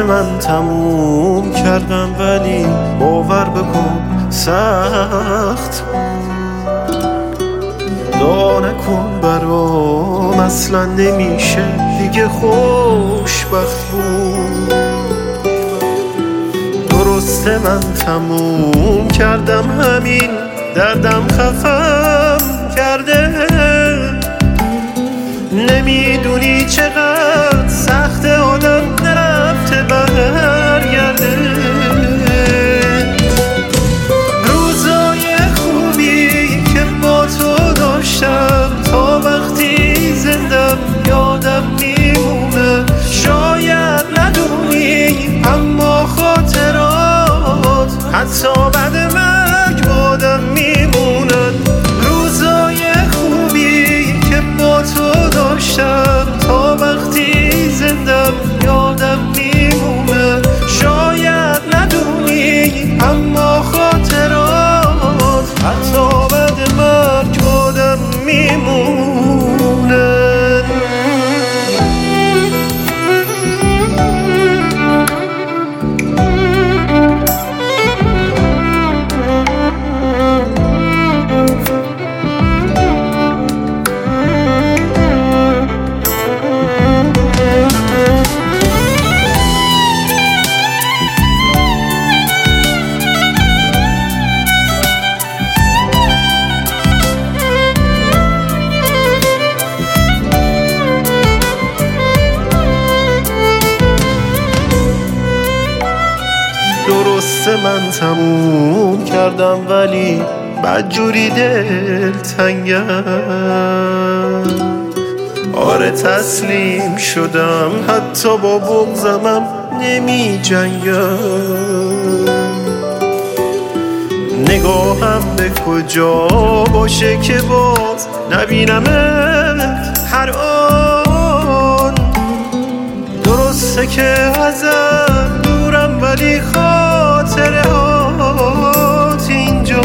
من تموم کردم ولی باور بکن سخت دعا نکن برام، اصلا نمیشه دیگه خوشبخت بود. درسته من تموم کردم، همین دردم خفم کرده. نمیدونی چقدر سخت آدم نرفته برگرده. روزای خوبی که با تو داشتم تا وقتی زندم یادم میمونه. شاید ندونی اما خاطرات حتی بعد مرگ بادم میمونن. روزای خوبی که با تو داشتم تا وقتی زندم یادم میمونه. شاید ندونی اما خاطرات حتی بعد مرگ بادم میمونه. درسته من تموم کردم ولی بدجوری دلتنگم. آره تسلیم شدم، حتی با بغضمم نمی جنگم. نگاهم به کجا باشه که باز نبینمت هر آن. درسته که ازم دورم ولی خاطرات اینجا.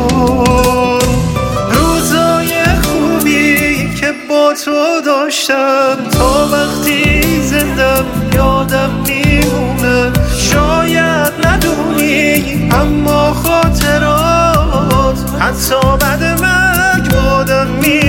روزای خوبی که با تو داشتم تا وقتی زندم یادم میمونه. شاید ندونی اما خاطرات حتی بعد مرگ بادم میمونه.